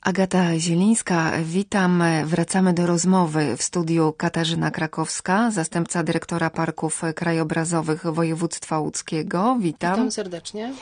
Agata Zielińska, witam. Wracamy do rozmowy w studiu Katarzyna Krakowska, zastępca dyrektora Parków Krajobrazowych Województwa Łódzkiego. Witam. Witam serdecznie.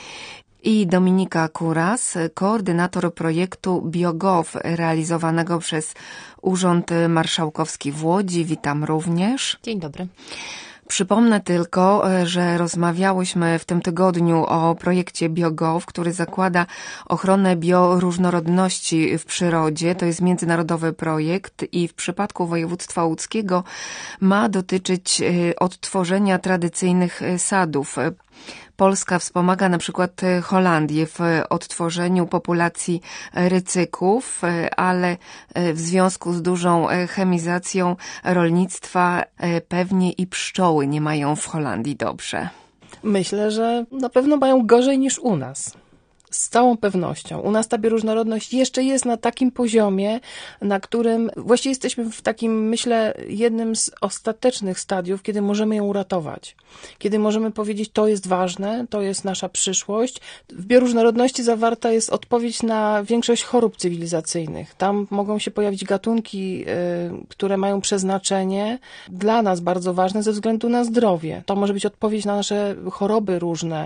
I Dominika Kuras, koordynator projektu BioGov realizowanego przez Urząd Marszałkowski w Łodzi. Witam również. Dzień dobry. Przypomnę tylko, że rozmawiałyśmy w tym tygodniu o projekcie BioGov, który zakłada ochronę bioróżnorodności w przyrodzie. To jest międzynarodowy projekt i w przypadku województwa łódzkiego ma dotyczyć odtworzenia tradycyjnych sadów. Polska wspomaga na przykład Holandię w odtworzeniu populacji rycyków, ale w związku z dużą chemizacją rolnictwa pewnie i pszczoły nie mają w Holandii dobrze. Myślę, że na pewno mają gorzej niż u nas. Z całą pewnością. U nas ta bioróżnorodność jeszcze jest na takim poziomie, na którym właściwie jesteśmy w takim, myślę, jednym z ostatecznych stadiów, kiedy możemy ją uratować. Kiedy możemy powiedzieć, to jest ważne, to jest nasza przyszłość. W bioróżnorodności zawarta jest odpowiedź na większość chorób cywilizacyjnych. Tam mogą się pojawić gatunki, które mają przeznaczenie dla nas bardzo ważne ze względu na zdrowie. To może być odpowiedź na nasze choroby różne,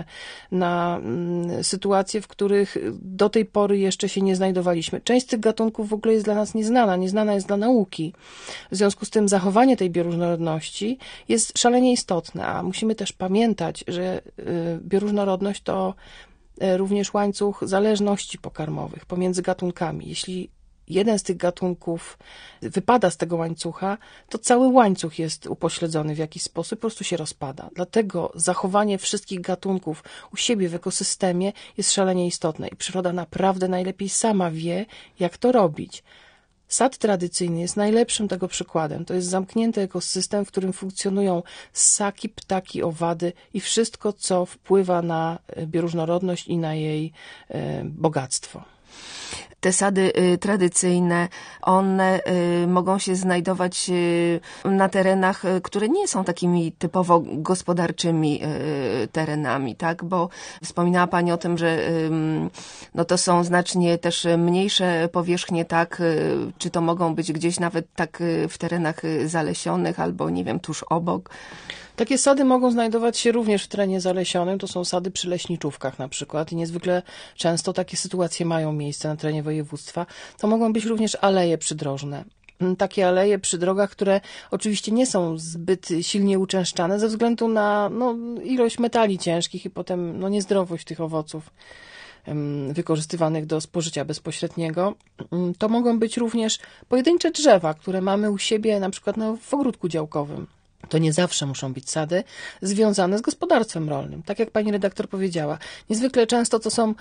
na sytuacje, w których do tej pory jeszcze się nie znajdowaliśmy. Część z tych gatunków w ogóle jest dla nas nieznana jest dla nauki. W związku z tym zachowanie tej bioróżnorodności jest szalenie istotne, a musimy też pamiętać, że bioróżnorodność to również łańcuch zależności pokarmowych pomiędzy gatunkami. Jeśli jeden z tych gatunków wypada z tego łańcucha, to cały łańcuch jest upośledzony w jakiś sposób, po prostu się rozpada. Dlatego zachowanie wszystkich gatunków u siebie w ekosystemie jest szalenie istotne i przyroda naprawdę najlepiej sama wie, jak to robić. Sad tradycyjny jest najlepszym tego przykładem. To jest zamknięty ekosystem, w którym funkcjonują ssaki, ptaki, owady i wszystko, co wpływa na bioróżnorodność i na jej bogactwo. Te sady tradycyjne, one mogą się znajdować na terenach, które nie są takimi typowo gospodarczymi terenami, tak? Bo wspominała Pani o tym, że no to są znacznie też mniejsze powierzchnie, tak? Czy to mogą być gdzieś nawet tak w terenach zalesionych albo, nie wiem, tuż obok? Takie sady mogą znajdować się również w terenie zalesionym, to są sady przy leśniczówkach na przykład i niezwykle często takie sytuacje mają miejsce na terenie województwa. To mogą być również aleje przydrożne. Takie aleje przy drogach, które oczywiście nie są zbyt silnie uczęszczane ze względu na ilość metali ciężkich i potem niezdrowość tych owoców wykorzystywanych do spożycia bezpośredniego. To mogą być również pojedyncze drzewa, które mamy u siebie na przykład w ogródku działkowym. To nie zawsze muszą być sady związane z gospodarstwem rolnym. Tak jak pani redaktor powiedziała, niezwykle często to są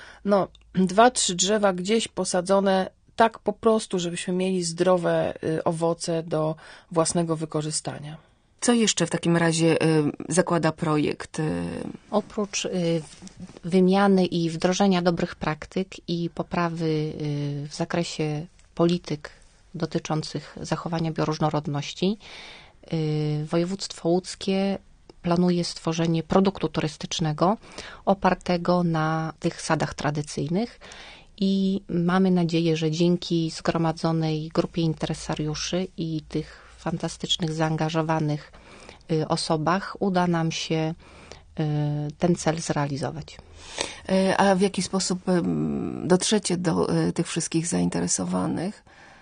2-3 drzewa gdzieś posadzone tak po prostu, żebyśmy mieli zdrowe owoce do własnego wykorzystania. Co jeszcze w takim razie zakłada projekt? Oprócz wymiany i wdrożenia dobrych praktyk i poprawy w zakresie polityk dotyczących zachowania bioróżnorodności, województwo łódzkie planuje stworzenie produktu turystycznego opartego na tych sadach tradycyjnych i mamy nadzieję, że dzięki zgromadzonej grupie interesariuszy i tych fantastycznych, zaangażowanych osobach uda nam się ten cel zrealizować. A w jaki sposób dotrzecie do tych wszystkich zainteresowanych?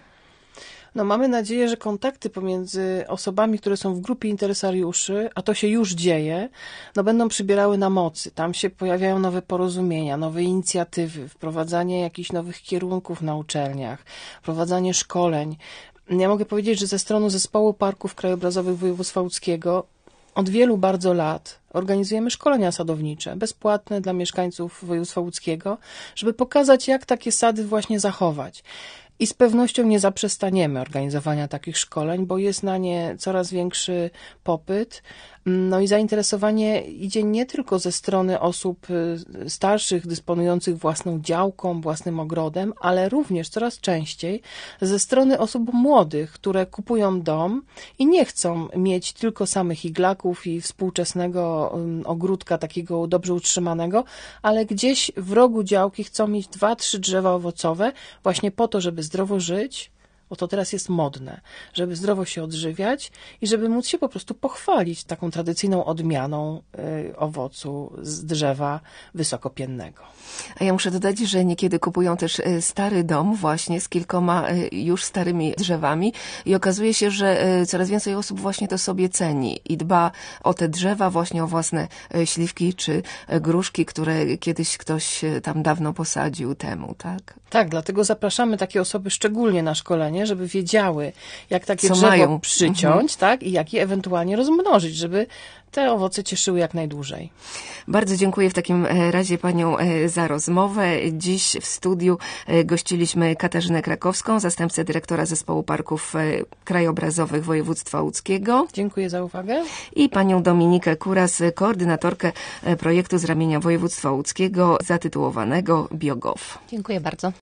Mamy nadzieję, że kontakty pomiędzy osobami, które są w grupie interesariuszy, a to się już dzieje, będą przybierały na mocy. Tam się pojawiają nowe porozumienia, nowe inicjatywy, wprowadzanie jakichś nowych kierunków na uczelniach, wprowadzanie szkoleń. Ja mogę powiedzieć, że ze strony Zespołu Parków Krajobrazowych Województwa Łódzkiego od wielu bardzo lat organizujemy szkolenia sadownicze, bezpłatne dla mieszkańców województwa łódzkiego, żeby pokazać, jak takie sady właśnie zachować. I z pewnością nie zaprzestaniemy organizowania takich szkoleń, bo jest na nie coraz większy popyt, No i zainteresowanie idzie nie tylko ze strony osób starszych, dysponujących własną działką, własnym ogrodem, ale również coraz częściej ze strony osób młodych, które kupują dom i nie chcą mieć tylko samych iglaków i współczesnego ogródka takiego dobrze utrzymanego, ale gdzieś w rogu działki chcą mieć 2-3 drzewa owocowe właśnie po to, żeby zdrowo żyć, bo to teraz jest modne, żeby zdrowo się odżywiać i żeby móc się po prostu pochwalić taką tradycyjną odmianą owocu z drzewa wysokopiennego. A ja muszę dodać, że niekiedy kupują też stary dom właśnie z kilkoma już starymi drzewami i okazuje się, że coraz więcej osób właśnie to sobie ceni i dba o te drzewa, właśnie o własne śliwki czy gruszki, które kiedyś ktoś tam dawno posadził temu, tak? Tak, dlatego zapraszamy takie osoby szczególnie na szkolenie, żeby wiedziały, jak takie Co drzewo mają przyciąć, tak, i jak je ewentualnie rozmnożyć, żeby te owoce cieszyły jak najdłużej. Bardzo dziękuję w takim razie panią za rozmowę. Dziś w studiu gościliśmy Katarzynę Krakowską, zastępcę dyrektora Zespołu Parków Krajobrazowych Województwa Łódzkiego. Dziękuję za uwagę. I panią Dominikę Kuras, koordynatorkę projektu z ramienia Województwa Łódzkiego zatytułowanego BioGov. Dziękuję bardzo.